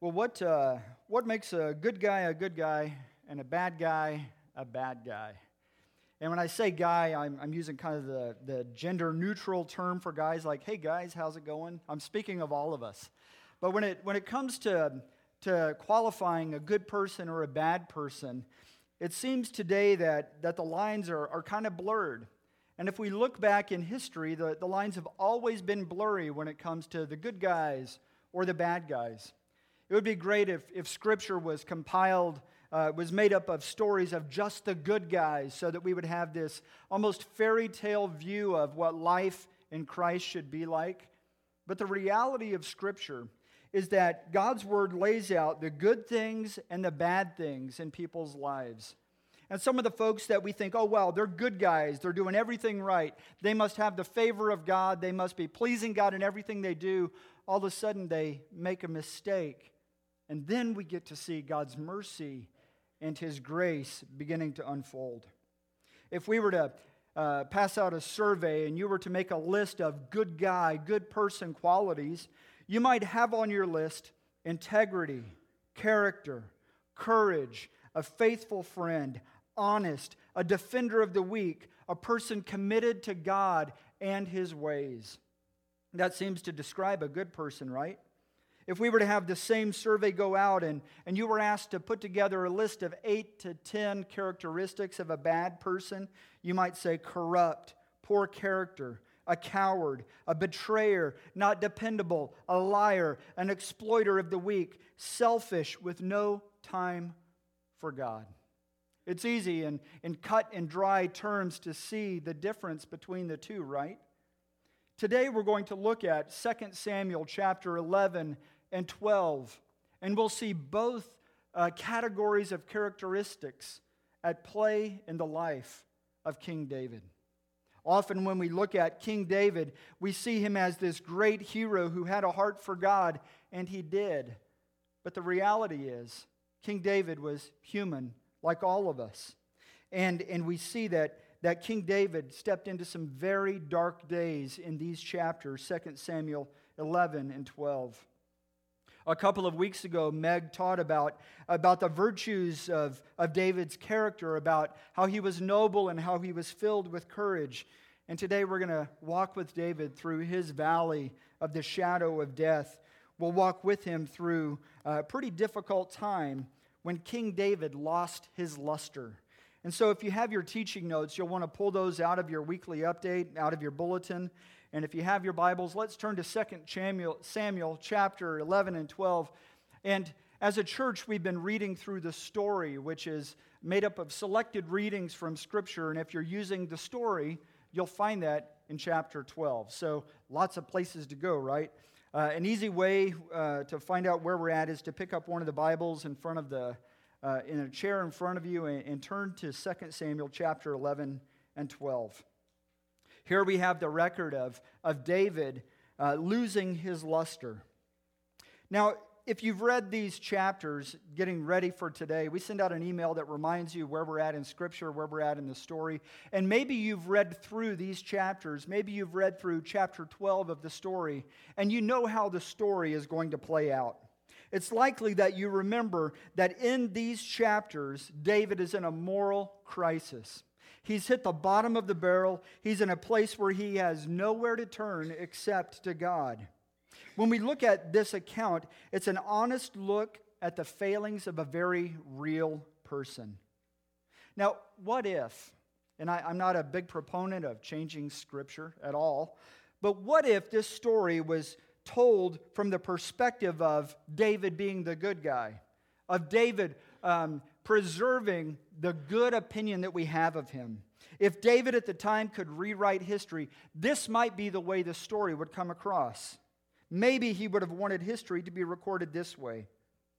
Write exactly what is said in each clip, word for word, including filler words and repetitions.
Well, what uh, what makes a good guy a good guy and a bad guy a bad guy? And when I say guy, I'm, I'm using kind of the, the gender-neutral term for guys, like, hey, guys, how's it going? I'm speaking of all of us. But when it when it comes to, to qualifying a good person or a bad person, it seems today that, that the lines are, are kind of blurred. And if we look back in history, the, the lines have always been blurry when it comes to the good guys or the bad guys. It would be great if, if Scripture was compiled, uh, was made up of stories of just the good guys, so that we would have this almost fairy tale view of what life in Christ should be like. But the reality of Scripture is that God's Word lays out the good things and the bad things in people's lives. And some of the folks that we think, oh, well, they're good guys, they're doing everything right, they must have the favor of God, they must be pleasing God in everything they do, all of a sudden they make a mistake. And then we get to see God's mercy and His grace beginning to unfold. If we were to uh, pass out a survey and you were to make a list of good guy, good person qualities, you might have on your list integrity, character, courage, a faithful friend, honest, a defender of the weak, a person committed to God and His ways. That seems to describe a good person, right? If we were to have the same survey go out and, and you were asked to put together a list of eight to ten characteristics of a bad person, you might say corrupt, poor character, a coward, a betrayer, not dependable, a liar, an exploiter of the weak, selfish with no time for God. It's easy in, in cut and dry terms to see the difference between the two, right? Today we're going to look at Second Samuel chapter eleven and twelve, and we'll see both uh, categories of characteristics at play in the life of King David. Often when we look at King David, we see him as this great hero who had a heart for God, and he did. But the reality is, King David was human, like all of us. And, and we see that, that King David stepped into some very dark days in these chapters, Second Samuel eleven and twelve. A couple of weeks ago, Meg taught about, about the virtues of, of David's character, about how he was noble and how he was filled with courage. And today we're going to walk with David through his valley of the shadow of death. We'll walk with him through a pretty difficult time when King David lost his luster. And so if you have your teaching notes, you'll want to pull those out of your weekly update, out of your bulletin. And if you have your Bibles, let's turn to Second Samuel, Samuel chapter eleven and twelve. And as a church, we've been reading through the story, which is made up of selected readings from Scripture. And if you're using the story, you'll find that in chapter twelve. So lots of places to go, right? Uh, an easy way uh, to find out where we're at is to pick up one of the Bibles in front of the, uh, in a chair in front of you and, and turn to Second Samuel chapter eleven and twelve. Here we have the record of, of David uh, losing his luster. Now, if you've read these chapters, getting ready for today, we send out an email that reminds you where we're at in Scripture, where we're at in the story. And maybe you've read through these chapters. Maybe you've read through chapter twelve of the story, and you know how the story is going to play out. It's likely that you remember that in these chapters, David is in a moral crisis. He's hit the bottom of the barrel. He's in a place where he has nowhere to turn except to God. When we look at this account, it's an honest look at the failings of a very real person. Now, what if, and I, I'm not a big proponent of changing Scripture at all, but what if this story was told from the perspective of David being the good guy, of David um, preserving the good opinion that we have of him? If David at the time could rewrite history, this might be the way the story would come across. Maybe he would have wanted history to be recorded this way.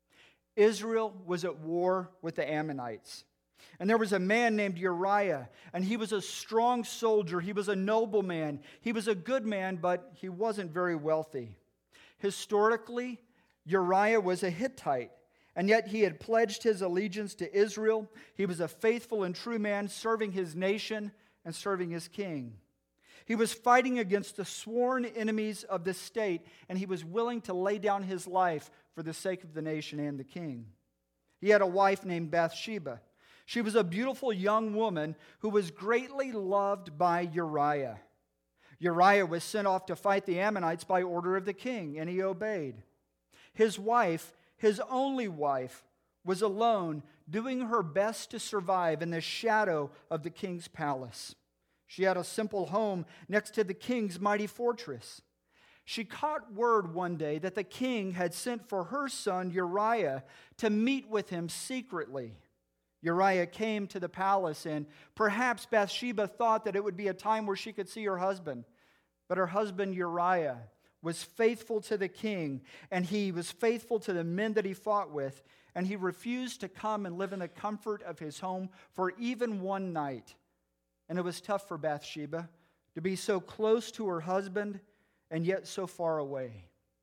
Israel was at war with the Ammonites. And there was a man named Uriah, and he was a strong soldier. He was a noble man. He was a good man, but he wasn't very wealthy. Historically, Uriah was a Hittite, and yet he had pledged his allegiance to Israel. He was a faithful and true man, serving his nation and serving his king. He was fighting against the sworn enemies of the state, and he was willing to lay down his life for the sake of the nation and the king. He had a wife named Bathsheba. She was a beautiful young woman who was greatly loved by Uriah. Uriah was sent off to fight the Ammonites by order of the king, and he obeyed. His wife, his only wife, was alone, doing her best to survive in the shadow of the king's palace. She had a simple home next to the king's mighty fortress. She caught word one day that the king had sent for her son Uriah to meet with him secretly. Uriah came to the palace, and perhaps Bathsheba thought that it would be a time where she could see her husband. But her husband Uriah was faithful to the king, and he was faithful to the men that he fought with, and he refused to come and live in the comfort of his home for even one night. And it was tough for Bathsheba to be so close to her husband and yet so far away.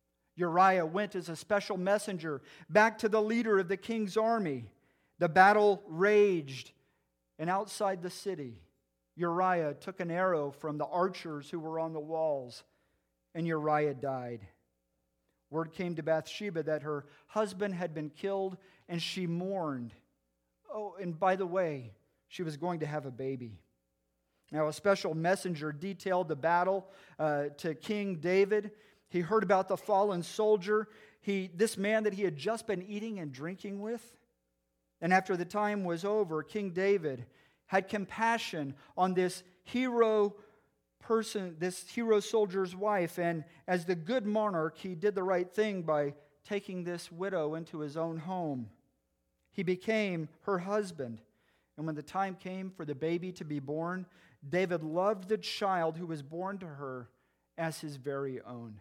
Uriah went as a special messenger back to the leader of the king's army. The battle raged, and outside the city, Uriah took an arrow from the archers who were on the walls, and Uriah died. Word came to Bathsheba that her husband had been killed, and she mourned. Oh, and by the way, she was going to have a baby. Now, a special messenger detailed the battle uh, to King David. He heard about the fallen soldier, he, this man that he had just been eating and drinking with. And after the time was over, King David had compassion on this hero person, this hero soldier's wife. And as the good monarch, he did the right thing by taking this widow into his own home. He became her husband. And when the time came for the baby to be born, David loved the child who was born to her as his very own.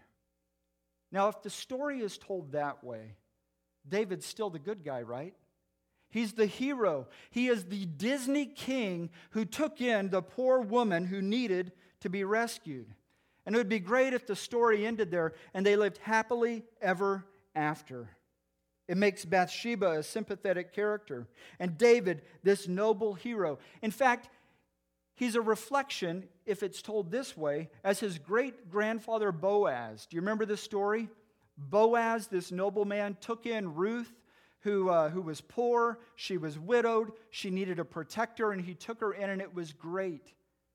Now, if the story is told that way, David's still the good guy, right? He's the hero. He is the Disney king who took in the poor woman who needed to be rescued. And it would be great if the story ended there and they lived happily ever after. It makes Bathsheba a sympathetic character, and David this noble hero. In fact, he's a reflection, if it's told this way, as his great-grandfather Boaz. Do you remember this story? Boaz, this nobleman, took in Ruth, who, uh, who was poor. She was widowed. She needed a protector, and he took her in, and it was great.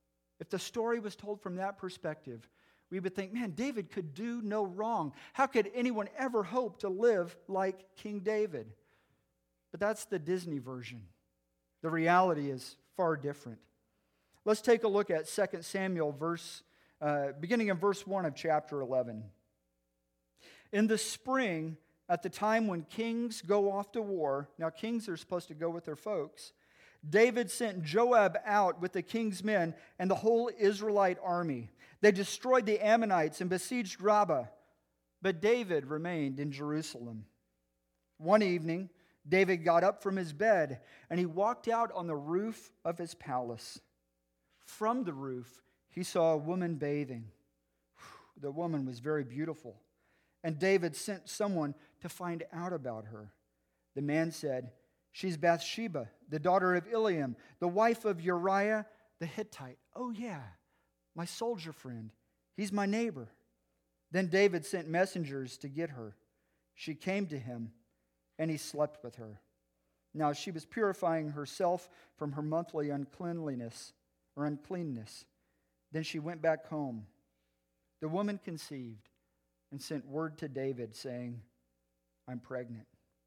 If the story was told from that perspective, we would think, man, David could do no wrong. How could anyone ever hope to live like King David? But that's the Disney version. The reality is far different. Let's take a look at Second Samuel, verse, uh, beginning in verse one of chapter eleven. In the spring, at the time when kings go off to war, now kings are supposed to go with their folks, David sent Joab out with the king's men and the whole Israelite army. They destroyed the Ammonites and besieged Rabbah, but David remained in Jerusalem. One evening, David got up from his bed and he walked out on the roof of his palace. From the roof, he saw a woman bathing. The woman was very beautiful, and David sent someone to find out about her. The man said, "She's Bathsheba, the daughter of Eliam, the wife of Uriah the Hittite." "Oh yeah, my soldier friend. He's my neighbor." Then David sent messengers to get her. She came to him, and he slept with her. Now she was purifying herself from her monthly uncleanliness or uncleanness. Then she went back home. The woman conceived and sent word to David saying, "I'm pregnant."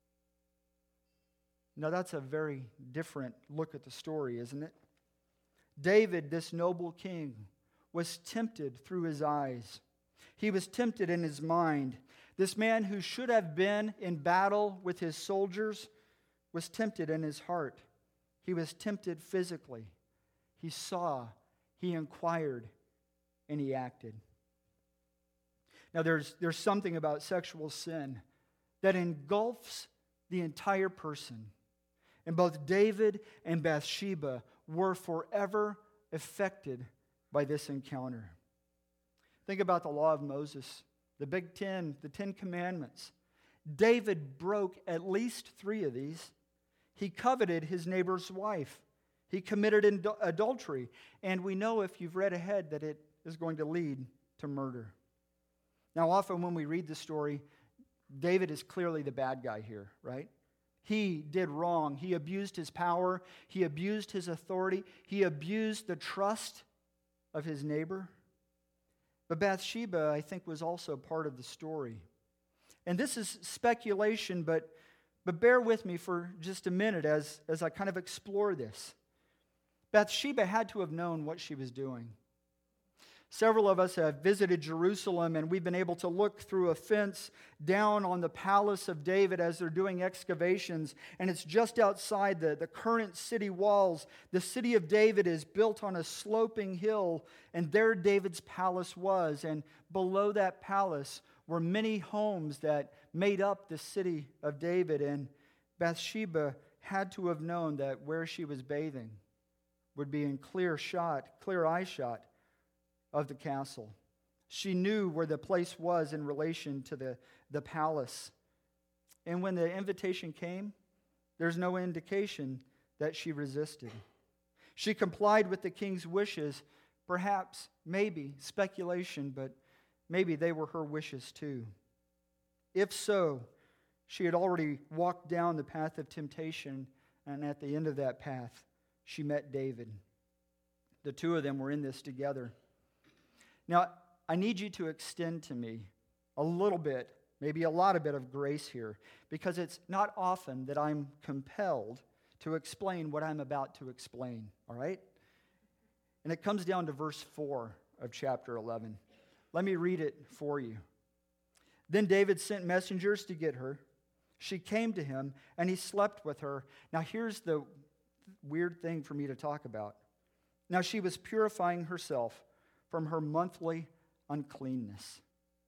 Now that's a very different look at the story, isn't it? David, this noble king, was tempted through his eyes. He was tempted in his mind. This man who should have been in battle with his soldiers was tempted in his heart. He was tempted physically. He saw, he inquired, and he acted. Now there's, there's something about sexual sin that engulfs the entire person. And both David and Bathsheba were forever affected by this encounter. Think about the law of Moses, the Big Ten, the Ten Commandments. David broke at least three of these. He coveted his neighbor's wife. He committed adultery. And we know, if you've read ahead, that it is going to lead to murder. Now, often when we read the story, David is clearly the bad guy here, right? He did wrong. He abused his power. He abused his authority. He abused the trust of his neighbor. But Bathsheba, I think, was also part of the story. And this is speculation, but, but bear with me for just a minute as, as I kind of explore this. Bathsheba had to have known what she was doing. Several of us have visited Jerusalem, and we've been able to look through a fence down on the palace of David as they're doing excavations, and it's just outside the, the current city walls. The city of David is built on a sloping hill, and there David's palace was, and below that palace were many homes that made up the city of David, and Bathsheba had to have known that where she was bathing would be in clear shot, clear eye shot of the castle. She knew where the place was in relation to the, the palace. And when the invitation came, there's no indication that she resisted. She complied with the king's wishes, perhaps, maybe, speculation, but maybe they were her wishes too. If so, she had already walked down the path of temptation, and at the end of that path, she met David. The two of them were in this together. Now, I need you to extend to me a little bit, maybe a lot of bit of grace here, because it's not often that I'm compelled to explain what I'm about to explain, all right? And it comes down to verse four of chapter eleven. Let me read it for you. Then David sent messengers to get her. She came to him, and he slept with her. Now, here's the weird thing for me to talk about. Now, she was purifying herself from her monthly uncleanness.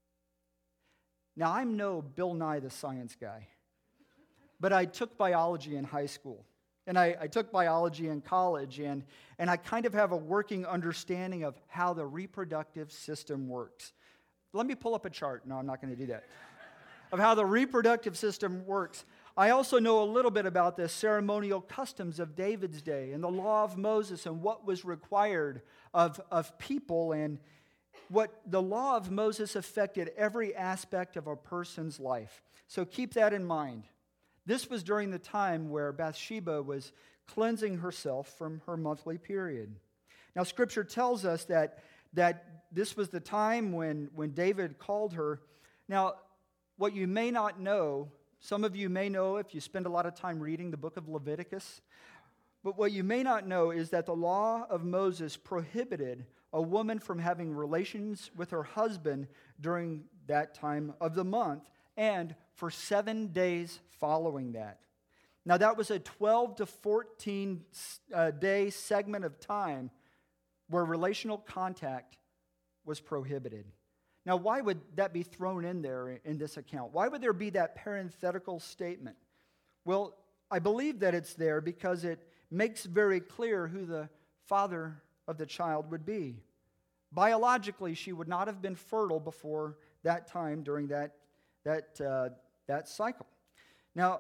Now, I'm no Bill Nye the Science Guy, but I took biology in high school, and I, I took biology in college, and, and I kind of have a working understanding of how the reproductive system works. Let me pull up a chart. No, I'm not going to do that. Of how the reproductive system works. I also know a little bit about the ceremonial customs of David's day and the law of Moses and what was required of, of people, and what the law of Moses affected every aspect of a person's life. So keep that in mind. This was during the time where Bathsheba was cleansing herself from her monthly period. Now, Scripture tells us that, that this was the time when, when David called her. Now, what you may not know, some of you may know if you spend a lot of time reading the book of Leviticus, but what you may not know is that the law of Moses prohibited a woman from having relations with her husband during that time of the month and for seven days following that. Now, that was a twelve to fourteen uh, day segment of time where relational contact was prohibited. Now, why would that be thrown in there in this account? Why would there be that parenthetical statement? Well, I believe that it's there because it makes very clear who the father of the child would be. Biologically, she would not have been fertile before that time during that, that, uh, that cycle. Now,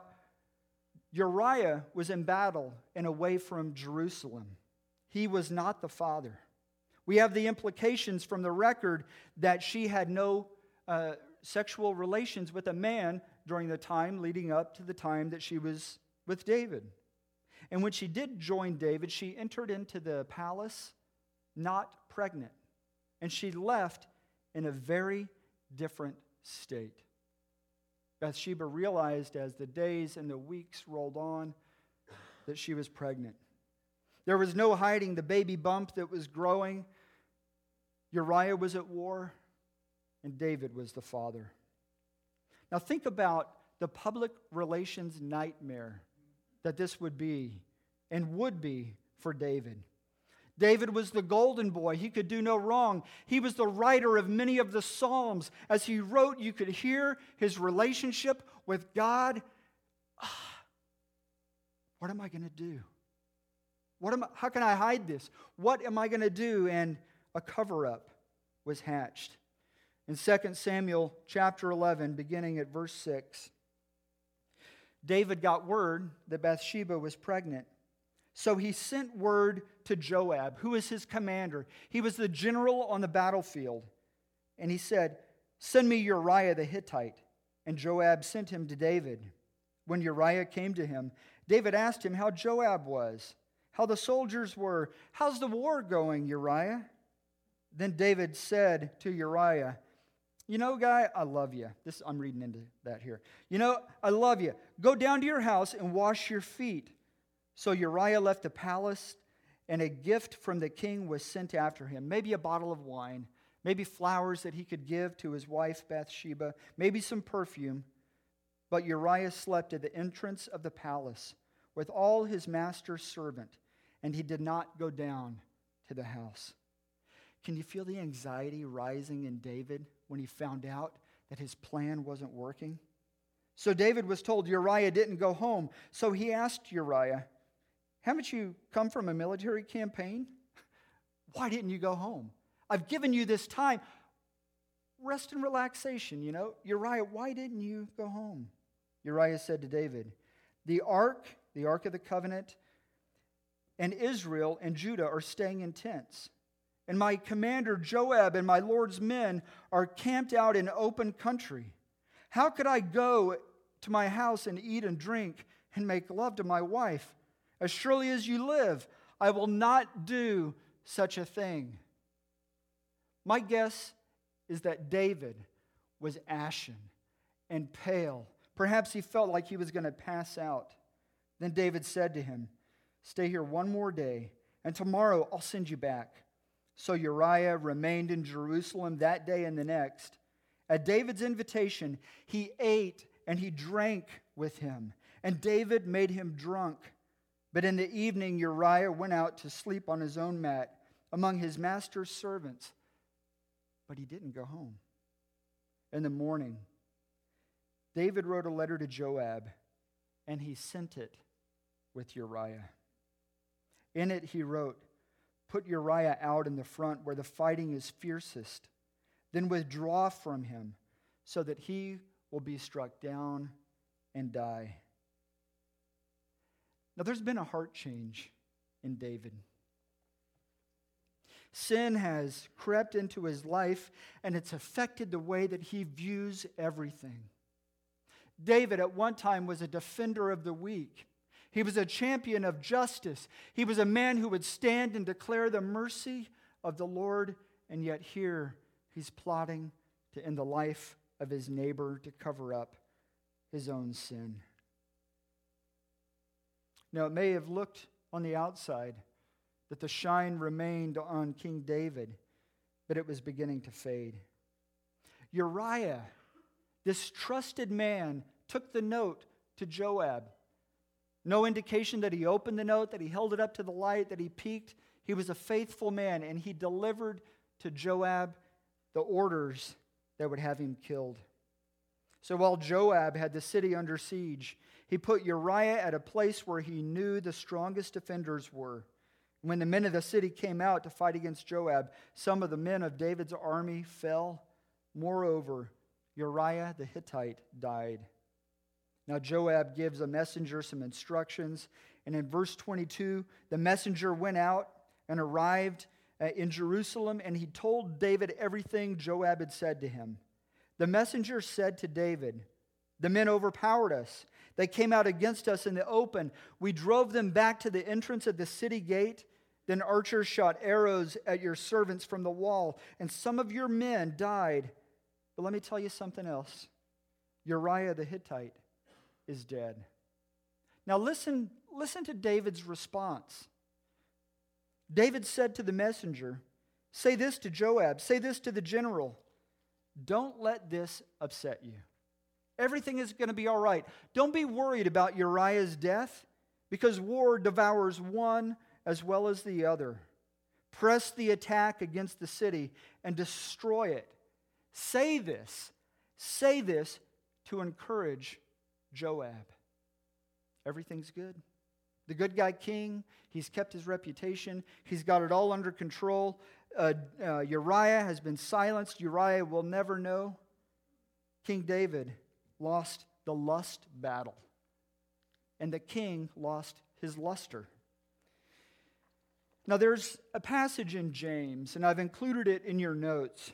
Uriah was in battle and away from Jerusalem. He was not the father. We have the implications from the record that she had no uh, sexual relations with a man during the time leading up to the time that she was with David. And when she did join David, she entered into the palace not pregnant. And she left in a very different state. Bathsheba realized as the days and the weeks rolled on that she was pregnant. There was no hiding the baby bump that was growing. Uriah was at war, and David was the father. Now think about the public relations nightmare that this would be and would be for David. David was the golden boy. He could do no wrong. He was the writer of many of the Psalms. As he wrote, you could hear his relationship with God. Ah, what am I going to do? What am I, how can I hide this? What am I going to do? And a cover-up was hatched. In Second Samuel chapter eleven, beginning at verse six, David got word that Bathsheba was pregnant. So he sent word to Joab, who was his commander. He was the general on the battlefield. And he said, "Send me Uriah the Hittite." And Joab sent him to David. When Uriah came to him, David asked him how Joab was, how the soldiers were. "How's the war going, Uriah?" Then David said to Uriah, "You know, guy, I love you." This I'm reading into that here. "You know, I love you. Go down to your house and wash your feet." So Uriah left the palace, and a gift from the king was sent after him. Maybe a bottle of wine, maybe flowers that he could give to his wife Bathsheba, maybe some perfume. But Uriah slept at the entrance of the palace with all his master's servant, and he did not go down to the house. Can you feel the anxiety rising in David when he found out that his plan wasn't working? So David was told Uriah didn't go home. So he asked Uriah, "Haven't you come from a military campaign? Why didn't you go home? I've given you this time. Rest and relaxation, you know. Uriah, why didn't you go home?" Uriah said to David, "The ark, the ark of the covenant, and Israel and Judah are staying in tents. And my commander Joab and my Lord's men are camped out in open country. How could I go to my house and eat and drink and make love to my wife? As surely as you live, I will not do such a thing." My guess is that David was ashen and pale. Perhaps he felt like he was going to pass out. Then David said to him, "Stay here one more day, and tomorrow I'll send you back." So Uriah remained in Jerusalem that day and the next. At David's invitation, he ate and he drank with him, and David made him drunk. But in the evening, Uriah went out to sleep on his own mat among his master's servants, but he didn't go home. In the morning, David wrote a letter to Joab, and he sent it with Uriah. In it he wrote, "Put Uriah out in the front where the fighting is fiercest, then withdraw from him so that he will be struck down and die." Now there's been a heart change in David. Sin has crept into his life, and it's affected the way that he views everything. David at one time was a defender of the weak. He was a champion of justice. He was a man who would stand and declare the mercy of the Lord, and yet here he's plotting to end the life of his neighbor to cover up his own sin. Now, it may have looked on the outside that the shine remained on King David, but it was beginning to fade. Uriah, this trusted man, took the note to Joab. No indication that he opened the note, that he held it up to the light, that he peeked. He was a faithful man, and he delivered to Joab the orders that would have him killed. So while Joab had the city under siege, he put Uriah at a place where he knew the strongest defenders were. When the men of the city came out to fight against Joab, some of the men of David's army fell. Moreover, Uriah the Hittite died. Now Joab gives a messenger some instructions, and in verse twenty-two, the messenger went out and arrived in Jerusalem, and he told David everything Joab had said to him. The messenger said to David, "The men overpowered us. They came out against us in the open. We drove them back to the entrance of the city gate. Then archers shot arrows at your servants from the wall, and some of your men died. But let me tell you something else. Uriah the Hittite is dead." Now listen, listen to David's response. David said to the messenger, "Say this to Joab, say this to the general. Don't let this upset you. Everything is going to be all right. Don't be worried about Uriah's death, because war devours one as well as the other. Press the attack against the city and destroy it. Say this, say this to encourage Joab." Everything's good. The good guy king, he's kept his reputation. He's got it all under control. Uh, uh, Uriah has been silenced. Uriah will never know. King David lost the lust battle, and the king lost his luster. Now, there's a passage in James, and I've included it in your notes.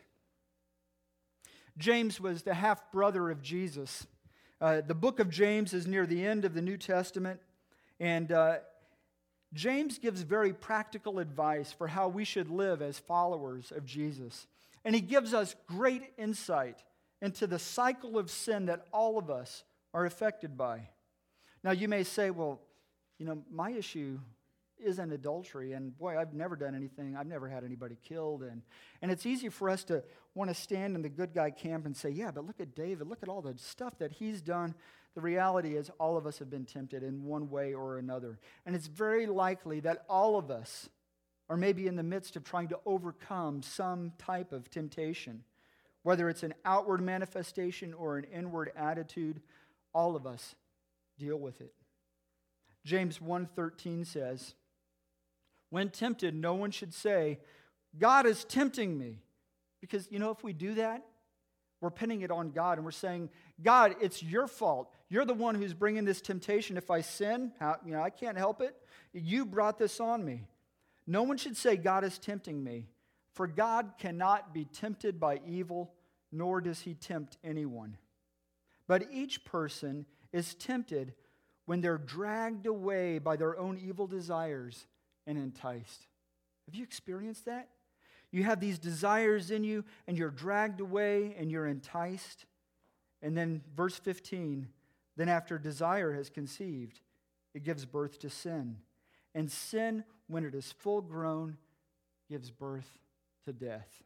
James was the half-brother of Jesus. Uh, the book of James is near the end of the New Testament, and uh, James gives very practical advice for how we should live as followers of Jesus. And he gives us great insight into the cycle of sin that all of us are affected by. Now, you may say, well, you know, my issue isn't adultery, and boy, I've never done anything. I've never had anybody killed. And, and it's easy for us to want to stand in the good guy camp and say, yeah, but look at David. Look at all the stuff that he's done. The reality is all of us have been tempted in one way or another. And it's very likely that all of us are maybe in the midst of trying to overcome some type of temptation. Whether it's an outward manifestation or an inward attitude, all of us deal with it. James one thirteen says, when tempted, no one should say, God is tempting me. Because, you know, if we do that, we're pinning it on God and we're saying, God, it's your fault. You're the one who's bringing this temptation. If I sin, how, you know, I can't help it. You brought this on me. No one should say, God is tempting me. For God cannot be tempted by evil, nor does he tempt anyone. But each person is tempted when they're dragged away by their own evil desires and enticed. Have you experienced that? You have these desires in you, and you're dragged away, and you're enticed. And then verse fifteen, then after desire has conceived, it gives birth to sin. And sin, when it is full grown, gives birth to death.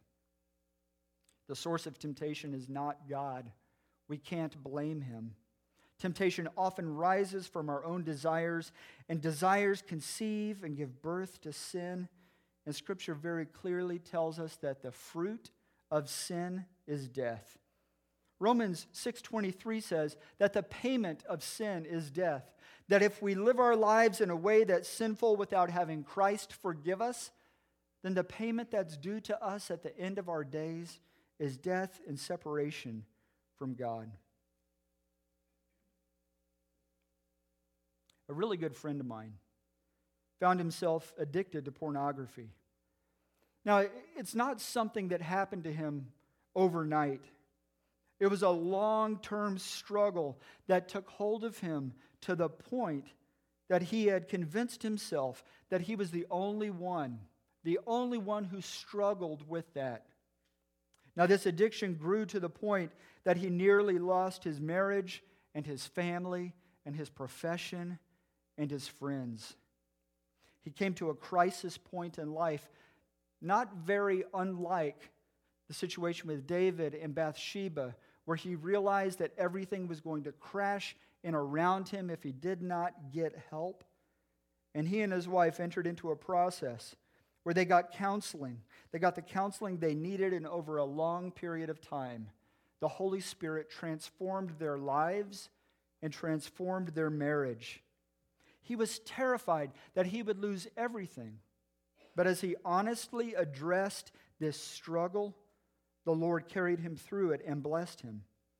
The source of temptation is not God. We can't blame him. Temptation often rises from our own desires, and desires conceive and give birth to sin. And Scripture very clearly tells us that the fruit of sin is death. Romans six twenty-three says that the payment of sin is death. That if we live our lives in a way that's sinful without having Christ forgive us, then the payment that's due to us at the end of our days is death and separation from God. A really good friend of mine found himself addicted to pornography. Now, it's not something that happened to him overnight. It was a long-term struggle that took hold of him to the point that he had convinced himself that he was the only one, the only one who struggled with that. Now, this addiction grew to the point that he nearly lost his marriage and his family and his profession and his friends. He came to a crisis point in life, not very unlike the situation with David and Bathsheba, where he realized that everything was going to crash in around him if he did not get help. And he and his wife entered into a process where they got counseling. They got the counseling they needed, and over a long period of time, the Holy Spirit transformed their lives and transformed their marriage. He was terrified that he would lose everything. But as he honestly addressed this struggle, the Lord carried him through it and blessed him.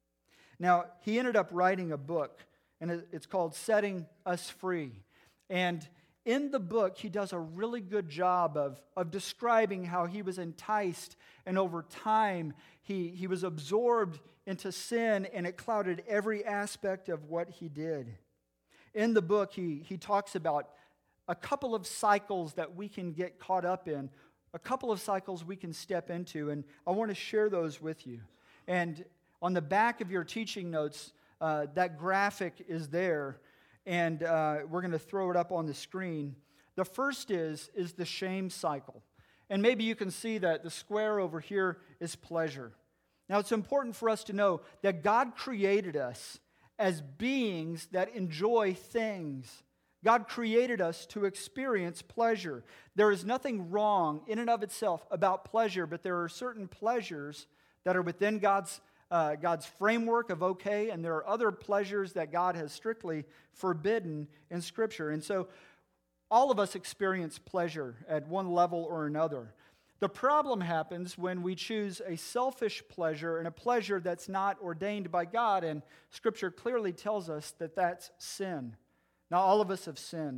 Now, he ended up writing a book, and it's called Setting Us Free. And in the book, he does a really good job of, of describing how he was enticed, and over time, he, he was absorbed into sin, and it clouded every aspect of what he did. In the book, he, he talks about a couple of cycles that we can get caught up in, a couple of cycles we can step into, and I want to share those with you. And on the back of your teaching notes, uh, that graphic is there, and uh, we're going to throw it up on the screen. The first is, is the shame cycle. And maybe you can see that the square over here is pleasure. Now, it's important for us to know that God created us as beings that enjoy things. God created us to experience pleasure. There is nothing wrong in and of itself about pleasure, but there are certain pleasures that are within God's uh, God's framework of okay, and there are other pleasures that God has strictly forbidden in Scripture. And so all of us experience pleasure at one level or another. The problem happens when we choose a selfish pleasure and a pleasure that's not ordained by God, and Scripture clearly tells us that that's sin. Now, all of us have sinned.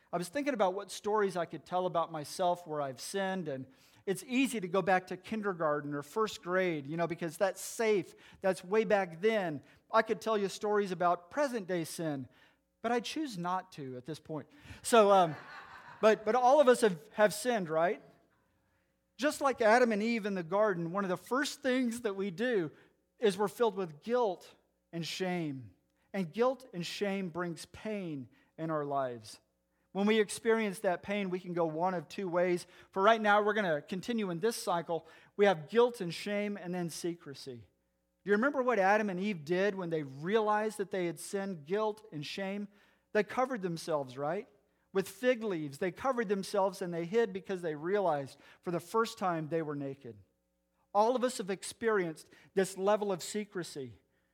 I was thinking about what stories I could tell about myself where I've sinned, and it's easy to go back to kindergarten or first grade, you know, because that's safe. That's way back then. I could tell you stories about present-day sin, but I choose not to at this point. So, um, but but all of us have, have sinned, right? Just like Adam and Eve in the garden, one of the first things that we do is we're filled with guilt and shame. And guilt and shame brings pain in our lives. When we experience that pain, we can go one of two ways. For right now, we're going to continue in this cycle. We have guilt and shame and then secrecy. Do you remember what Adam and Eve did when they realized that they had sinned? Guilt and shame. They covered themselves, right? With fig leaves. They covered themselves and they hid because they realized for the first time they were naked. All of us have experienced this level of secrecy.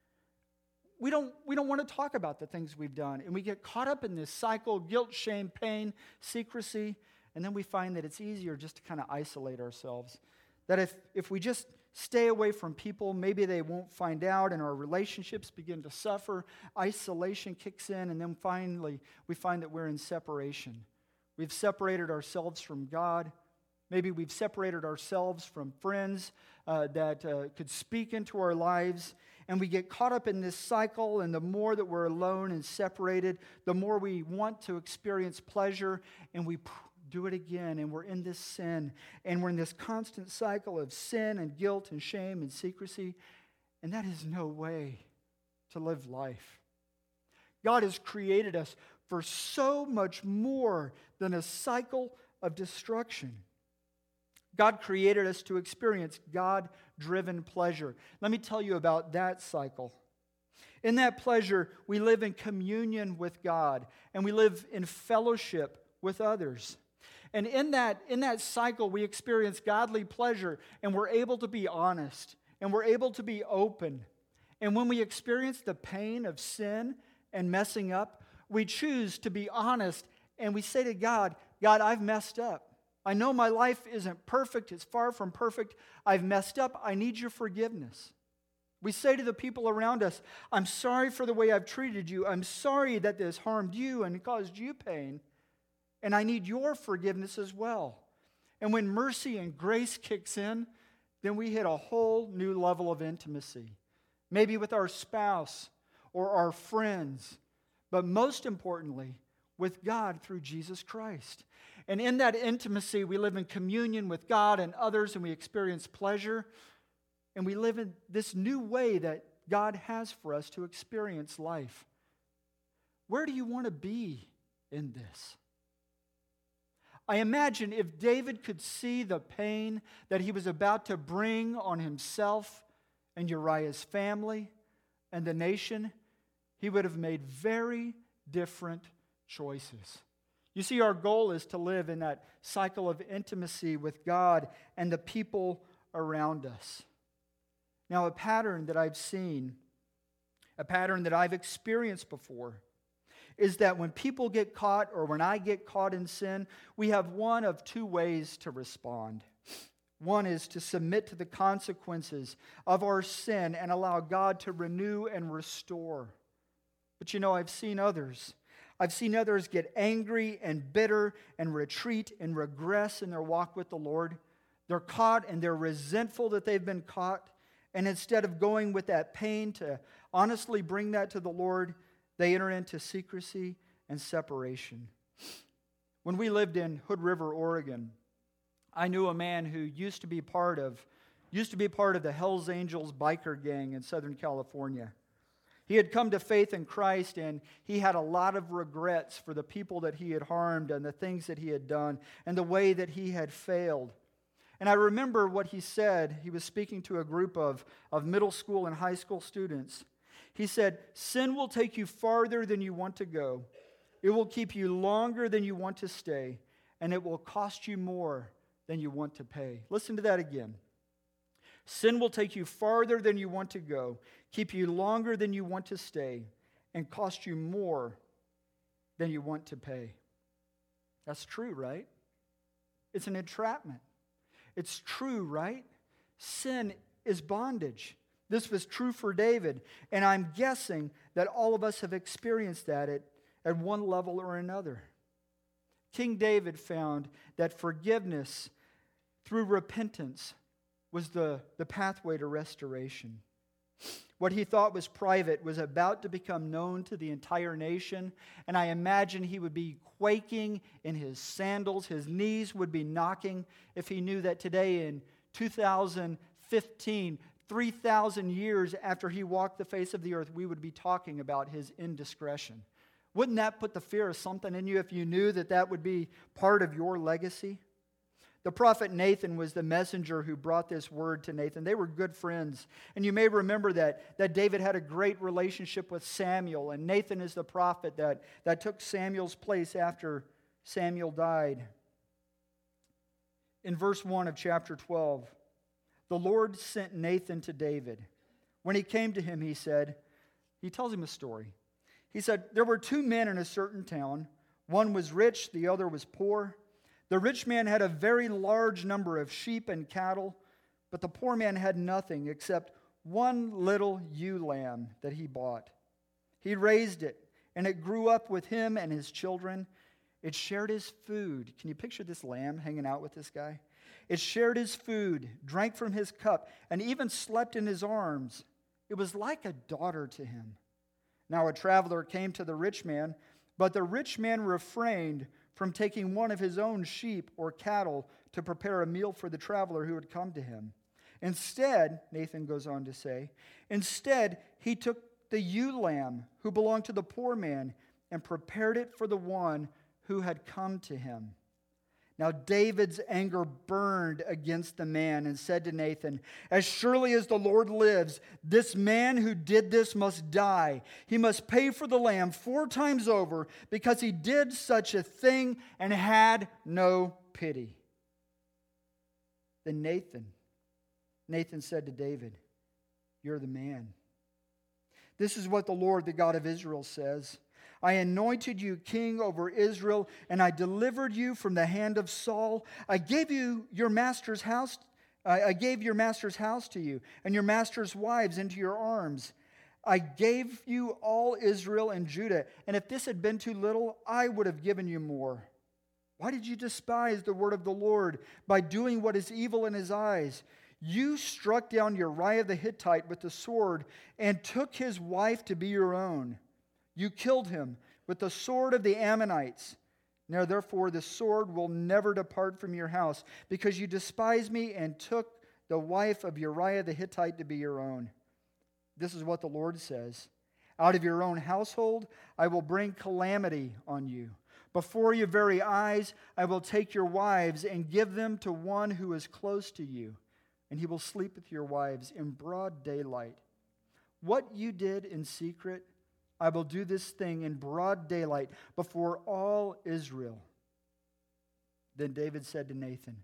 We don't, we don't want to talk about the things we've done. And we get caught up in this cycle, guilt, shame, pain, secrecy. And then we find that it's easier just to kind of isolate ourselves. That if, if we just stay away from people, maybe they won't find out and our relationships begin to suffer. Isolation kicks in, and then finally we find that we're in separation. We've separated ourselves from God. Maybe we've separated ourselves from friends uh, that uh, could speak into our lives. And we get caught up in this cycle, and the more that we're alone and separated, the more we want to experience pleasure, and we do it again, and we're in this sin, and we're in this constant cycle of sin and guilt and shame and secrecy, and that is no way to live life. God has created us for so much more than a cycle of destruction. God created us to experience God-driven pleasure. Let me tell you about that cycle. In that pleasure, we live in communion with God, and we live in fellowship with others. And in that, in that cycle, we experience godly pleasure, and we're able to be honest, and we're able to be open. And when we experience the pain of sin and messing up, we choose to be honest, and we say to God, God, I've messed up. I know my life isn't perfect. It's far from perfect. I've messed up. I need your forgiveness. We say to the people around us, I'm sorry for the way I've treated you. I'm sorry that this harmed you and caused you pain. And I need your forgiveness as well. And when mercy and grace kicks in, then we hit a whole new level of intimacy. Maybe with our spouse or our friends. But most importantly, with God through Jesus Christ. And in that intimacy, we live in communion with God and others, and we experience pleasure. And we live in this new way that God has for us to experience life. Where do you want to be in this? I imagine if David could see the pain that he was about to bring on himself and Uriah's family and the nation, he would have made very different choices. You see, our goal is to live in that cycle of intimacy with God and the people around us. Now, a pattern that I've seen, a pattern that I've experienced before, is that when people get caught or when I get caught in sin, we have one of two ways to respond. One is to submit to the consequences of our sin and allow God to renew and restore. But you know, I've seen others. I've seen others get angry and bitter and retreat and regress in their walk with the Lord. They're caught and they're resentful that they've been caught. And instead of going with that pain to honestly bring that to the Lord, they enter into secrecy and separation. When we lived in Hood River, Oregon, I knew a man who used to be part of used to be part of the Hells Angels biker gang in Southern California. He had come to faith in Christ, and he had a lot of regrets for the people that he had harmed and the things that he had done and the way that he had failed. And I remember what he said. He was speaking to a group of, of middle school and high school students. He said, sin will take you farther than you want to go. It will keep you longer than you want to stay, and it will cost you more than you want to pay. Listen to that again. Sin will take you farther than you want to go, keep you longer than you want to stay, and cost you more than you want to pay. That's true, right? It's an entrapment. It's true, right? Sin is bondage. This was true for David, and I'm guessing that all of us have experienced that at, at one level or another. King David found that forgiveness through repentance was the, the pathway to restoration. What he thought was private was about to become known to the entire nation, and I imagine he would be quaking in his sandals. His knees would be knocking if he knew that today in two thousand fifteen, three thousand years after he walked the face of the earth, we would be talking about his indiscretion. Wouldn't that put the fear of something in you if you knew that that would be part of your legacy? The prophet Nathan was the messenger who brought this word to Nathan. They were good friends. And you may remember that, that David had a great relationship with Samuel, and Nathan is the prophet that, that took Samuel's place after Samuel died. In verse one of chapter twelve, the Lord sent Nathan to David. When he came to him, he said, he tells him a story. He said, there were two men in a certain town. One was rich, the other was poor. The rich man had a very large number of sheep and cattle, but the poor man had nothing except one little ewe lamb that he bought. He raised it, and it grew up with him and his children. It shared his food. Can you picture this lamb hanging out with this guy? It shared his food, drank from his cup, and even slept in his arms. It was like a daughter to him. Now a traveler came to the rich man, but the rich man refrained from taking one of his own sheep or cattle to prepare a meal for the traveler who had come to him. Instead, Nathan goes on to say, instead he took the ewe lamb who belonged to the poor man and prepared it for the one who had come to him. Now David's anger burned against the man and said to Nathan, as surely as the Lord lives, this man who did this must die. He must pay for the lamb four times over because he did such a thing and had no pity. Then Nathan, Nathan said to David, you're the man. This is what the Lord, the God of Israel, says. I anointed you king over Israel, and I delivered you from the hand of Saul. I gave you your master's house. I gave your master's house to you, and your master's wives into your arms. I gave you all Israel and Judah, and if this had been too little, I would have given you more. Why did you despise the word of the Lord by doing what is evil in his eyes? You struck down Uriah the Hittite with the sword and took his wife to be your own. You killed him with the sword of the Ammonites. Now, therefore, the sword will never depart from your house, because you despised me and took the wife of Uriah the Hittite to be your own. This is what the Lord says. Out of your own household, I will bring calamity on you. Before your very eyes, I will take your wives and give them to one who is close to you, and he will sleep with your wives in broad daylight. What you did in secret, I will do this thing in broad daylight before all Israel. Then David said to Nathan,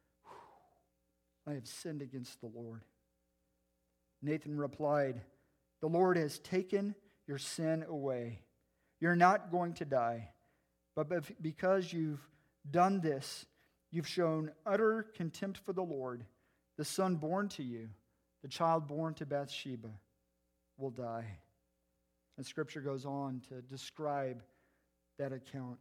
I have sinned against the Lord. Nathan replied, the Lord has taken your sin away. You're not going to die. But because you've done this, you've shown utter contempt for the Lord. The son born to you, the child born to Bathsheba, will die. And Scripture goes on to describe that account.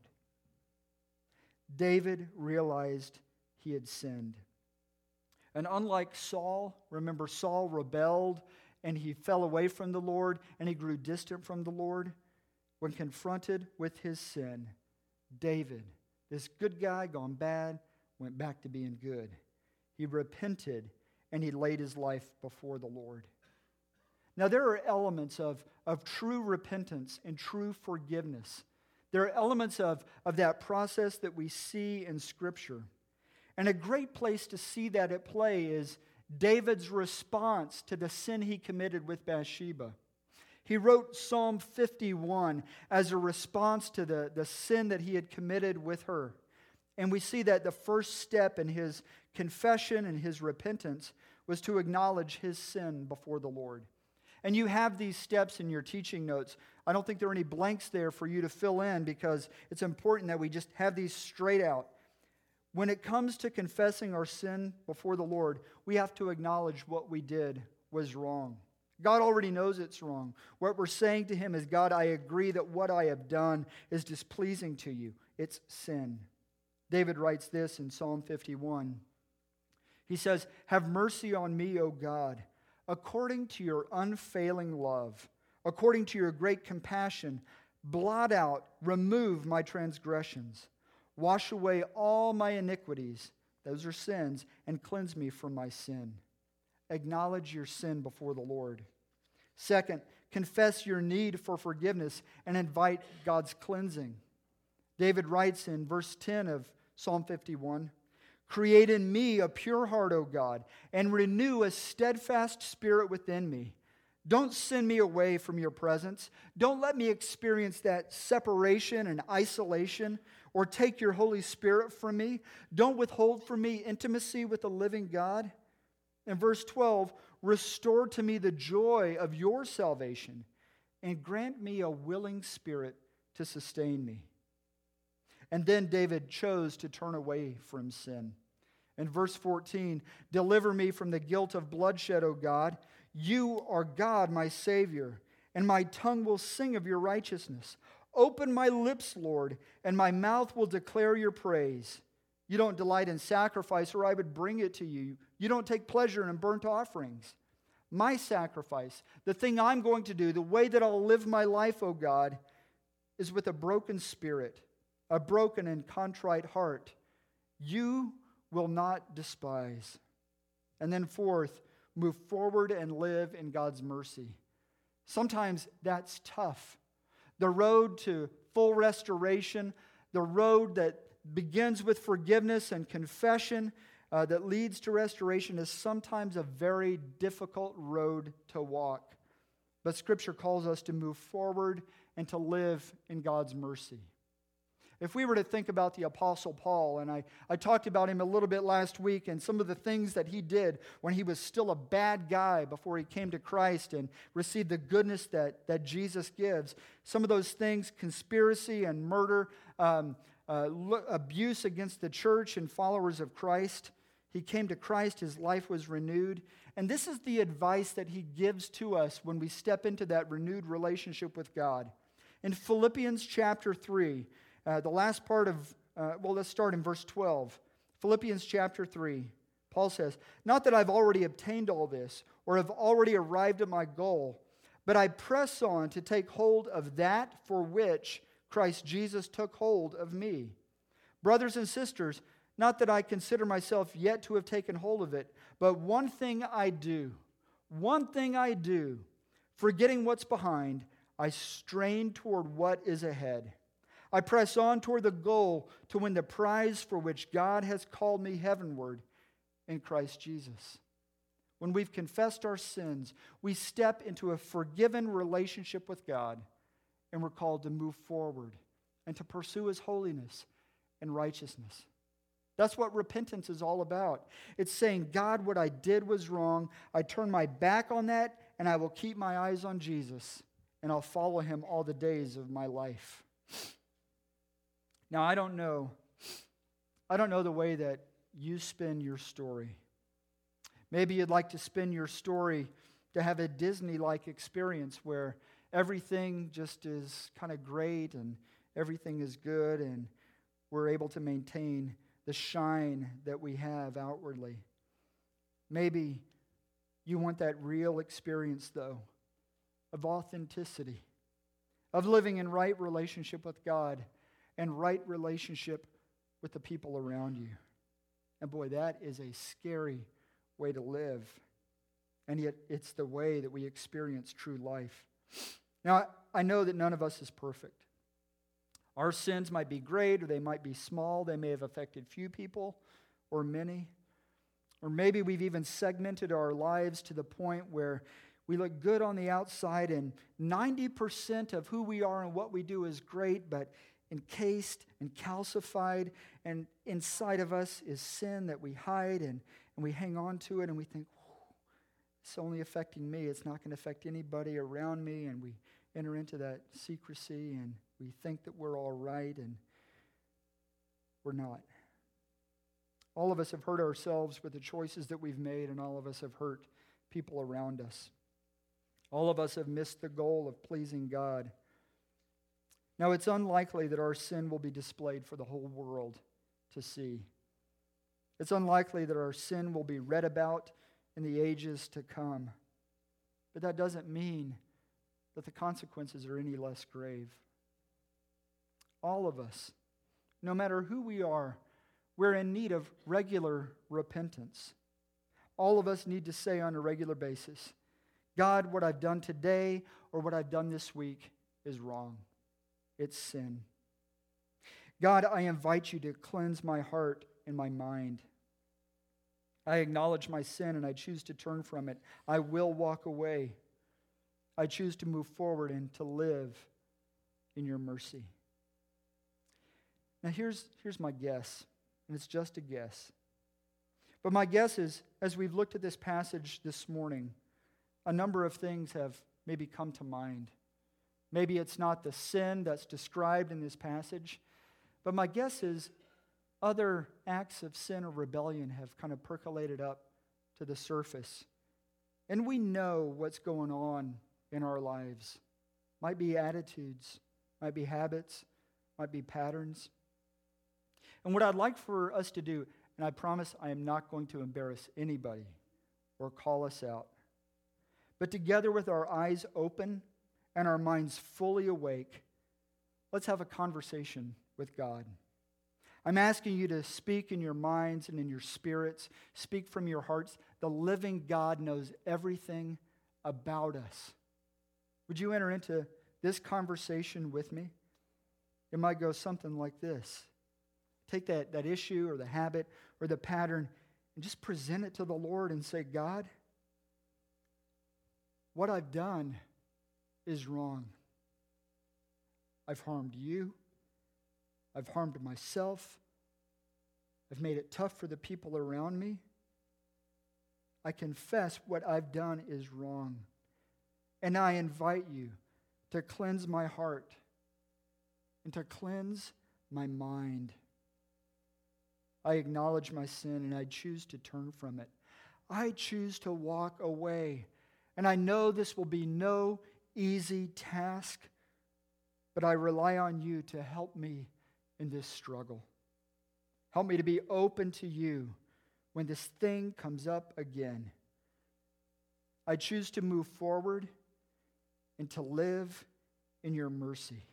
David realized he had sinned. And unlike Saul, remember Saul rebelled and he fell away from the Lord and he grew distant from the Lord. When confronted with his sin, David, this good guy gone bad, went back to being good. He repented and he laid his life before the Lord. Now, there are elements of, of true repentance and true forgiveness. There are elements of, of that process that we see in Scripture. And a great place to see that at play is David's response to the sin he committed with Bathsheba. He wrote Psalm fifty-one as a response to the, the sin that he had committed with her. And we see that the first step in his confession and his repentance was to acknowledge his sin before the Lord. And you have these steps in your teaching notes. I don't think there are any blanks there for you to fill in because it's important that we just have these straight out. When it comes to confessing our sin before the Lord, we have to acknowledge what we did was wrong. God already knows it's wrong. What we're saying to him is, God, I agree that what I have done is displeasing to you. It's sin. David writes this in Psalm fifty-one. He says, "Have mercy on me, O God, according to your unfailing love, according to your great compassion, blot out, remove my transgressions. Wash away all my iniquities," those are sins, "and cleanse me from my sin." Acknowledge your sin before the Lord. Second, confess your need for forgiveness and invite God's cleansing. David writes in verse ten of Psalm fifty-one, "Create in me a pure heart, O God, and renew a steadfast spirit within me. Don't send me away from your presence. Don't let me experience that separation and isolation, or take your Holy Spirit from me. Don't withhold from me intimacy with the living God." In verse twelve, "Restore to me the joy of your salvation, and grant me a willing spirit to sustain me." And then David chose to turn away from sin. In verse fourteen, "Deliver me from the guilt of bloodshed, O God. You are God, my Savior, and my tongue will sing of your righteousness. Open my lips, Lord, and my mouth will declare your praise. You don't delight in sacrifice, or I would bring it to you. You don't take pleasure in burnt offerings. My sacrifice, the thing I'm going to do, the way that I'll live my life, O God, is with a broken spirit, a broken and contrite heart. You will not despise." And then fourth, move forward and live in God's mercy. Sometimes that's tough. The road to full restoration, the road that begins with forgiveness and confession, uh, that leads to restoration, is sometimes a very difficult road to walk. But Scripture calls us to move forward and to live in God's mercy. If we were to think about the Apostle Paul, and I, I talked about him a little bit last week, and some of the things that he did when he was still a bad guy before he came to Christ and received the goodness that, that Jesus gives. Some of those things, conspiracy and murder, um, uh, abuse against the church and followers of Christ. He came to Christ, his life was renewed. And this is the advice that he gives to us when we step into that renewed relationship with God. In Philippians chapter three, Uh, the last part of, uh, well, let's start in verse twelve. Philippians chapter three. Paul says, "Not that I've already obtained all this, or have already arrived at my goal, but I press on to take hold of that for which Christ Jesus took hold of me. Brothers and sisters, not that I consider myself yet to have taken hold of it, but one thing I do, one thing I do, forgetting what's behind, I strain toward what is ahead. I press on toward the goal to win the prize for which God has called me heavenward in Christ Jesus." When we've confessed our sins, we step into a forgiven relationship with God, and we're called to move forward and to pursue His holiness and righteousness. That's what repentance is all about. It's saying, "God, what I did was wrong. I turn my back on that, and I will keep my eyes on Jesus, and I'll follow Him all the days of my life." Now, I don't know, I don't know the way that you spin your story. Maybe you'd like to spin your story to have a Disney-like experience where everything just is kind of great and everything is good and we're able to maintain the shine that we have outwardly. Maybe you want that real experience, though, of authenticity, of living in right relationship with God and right relationship with the people around you. And boy, that is a scary way to live. And yet it's the way that we experience true life. Now, I know that none of us is perfect. Our sins might be great or they might be small. They may have affected few people or many. Or maybe we've even segmented our lives to the point where we look good on the outside and ninety percent of who we are and what we do is great, but encased and calcified, and inside of us is sin that we hide, and, and we hang on to it, and we think, it's only affecting me. It's not going to affect anybody around me, and we enter into that secrecy, and we think that we're all right, and we're not. All of us have hurt ourselves with the choices that we've made, and all of us have hurt people around us. All of us have missed the goal of pleasing God. Now, it's unlikely that our sin will be displayed for the whole world to see. It's unlikely that our sin will be read about in the ages to come. But that doesn't mean that the consequences are any less grave. All of us, no matter who we are, we're in need of regular repentance. All of us need to say on a regular basis, God, what I've done today or what I've done this week is wrong. It's sin. God, I invite you to cleanse my heart and my mind. I acknowledge my sin and I choose to turn from it. I will walk away. I choose to move forward and to live in your mercy. Now here's, here's my guess, and it's just a guess. But my guess is, as we've looked at this passage this morning, a number of things have maybe come to mind. Maybe it's not the sin that's described in this passage, but my guess is other acts of sin or rebellion have kind of percolated up to the surface. And we know what's going on in our lives. Might be attitudes, might be habits, might be patterns. And what I'd like for us to do, and I promise I am not going to embarrass anybody or call us out, but together with our eyes open and our minds fully awake, let's have a conversation with God. I'm asking you to speak in your minds and in your spirits, speak from your hearts. The living God knows everything about us. Would you enter into this conversation with me? It might go something like this. Take that, that issue or the habit or the pattern and just present it to the Lord and say, God, what I've done is wrong. I've harmed you. I've harmed myself. I've made it tough for the people around me. I confess what I've done is wrong. And I invite you to cleanse my heart and to cleanse my mind. I acknowledge my sin and I choose to turn from it. I choose to walk away. And I know this will be no easy task, but I rely on you to help me in this struggle. Help me to be open to you when this thing comes up again. I choose to move forward and to live in your mercy.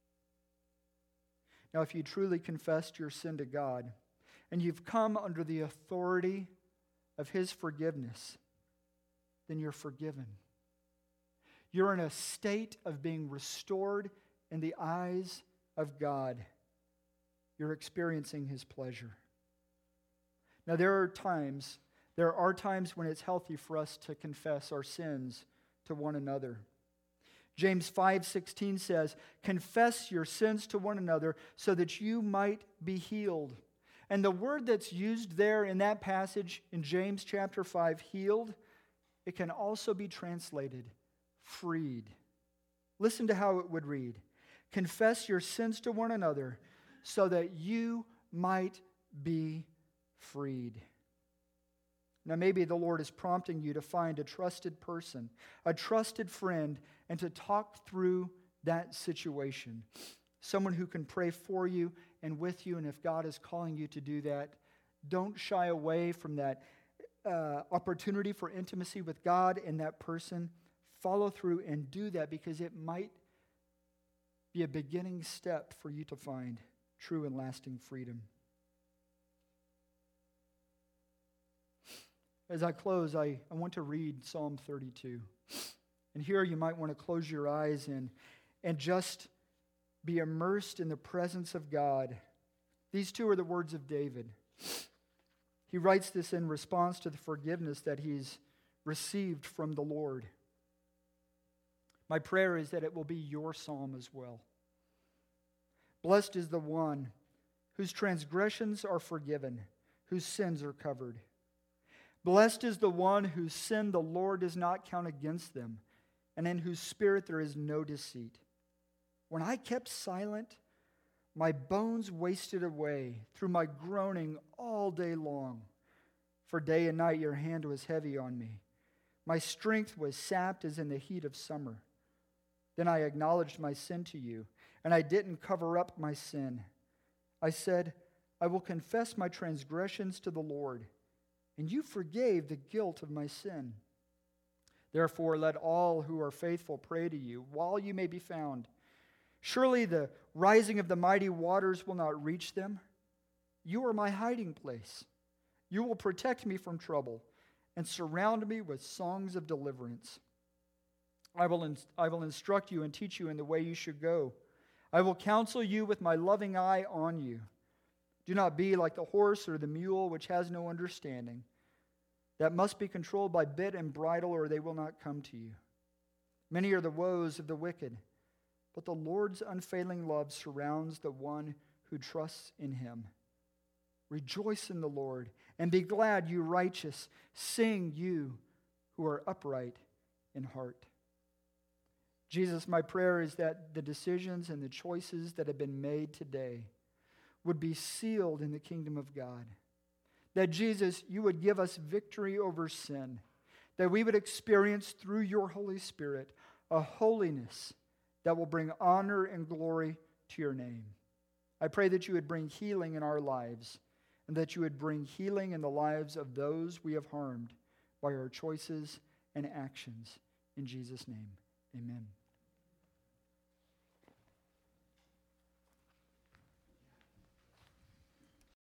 Now, if you truly confessed your sin to God and you've come under the authority of His forgiveness, then you're forgiven. You're in a state of being restored in the eyes of God. You're experiencing His pleasure. Now, there are times, there are times when it's healthy for us to confess our sins to one another. James five sixteen says, confess your sins to one another so that you might be healed. And the word that's used there in that passage in James chapter five, healed, it can also be translated freed. Listen to how it would read. Confess your sins to one another so that you might be freed. Now maybe the Lord is prompting you to find a trusted person, a trusted friend, and to talk through that situation. Someone who can pray for you and with you, and if God is calling you to do that, don't shy away from that uh, opportunity for intimacy with God and that person. Follow through and do that because it might be a beginning step for you to find true and lasting freedom. As I close, I, I want to read Psalm thirty-two. And here you might want to close your eyes and, and just be immersed in the presence of God. These two are the words of David. He writes this in response to the forgiveness that he's received from the Lord. My prayer is that it will be your psalm as well. Blessed is the one whose transgressions are forgiven, whose sins are covered. Blessed is the one whose sin the Lord does not count against them, and in whose spirit there is no deceit. When I kept silent, my bones wasted away through my groaning all day long. For day and night your hand was heavy on me. My strength was sapped as in the heat of summer. Then I acknowledged my sin to you, and I didn't cover up my sin. I said, I will confess my transgressions to the Lord, and you forgave the guilt of my sin. Therefore, let all who are faithful pray to you while you may be found. Surely the rising of the mighty waters will not reach them. You are my hiding place. You will protect me from trouble and surround me with songs of deliverance. I will, in, I will instruct you and teach you in the way you should go. I will counsel you with my loving eye on you. Do not be like the horse or the mule, which has no understanding, that must be controlled by bit and bridle, or they will not come to you. Many are the woes of the wicked, but the Lord's unfailing love surrounds the one who trusts in him. Rejoice in the Lord, and be glad, you righteous. Sing, you who are upright in heart. Jesus, my prayer is that the decisions and the choices that have been made today would be sealed in the kingdom of God. That, Jesus, you would give us victory over sin. That we would experience through your Holy Spirit a holiness that will bring honor and glory to your name. I pray that you would bring healing in our lives, and that you would bring healing in the lives of those we have harmed by our choices and actions. In Jesus' name, amen.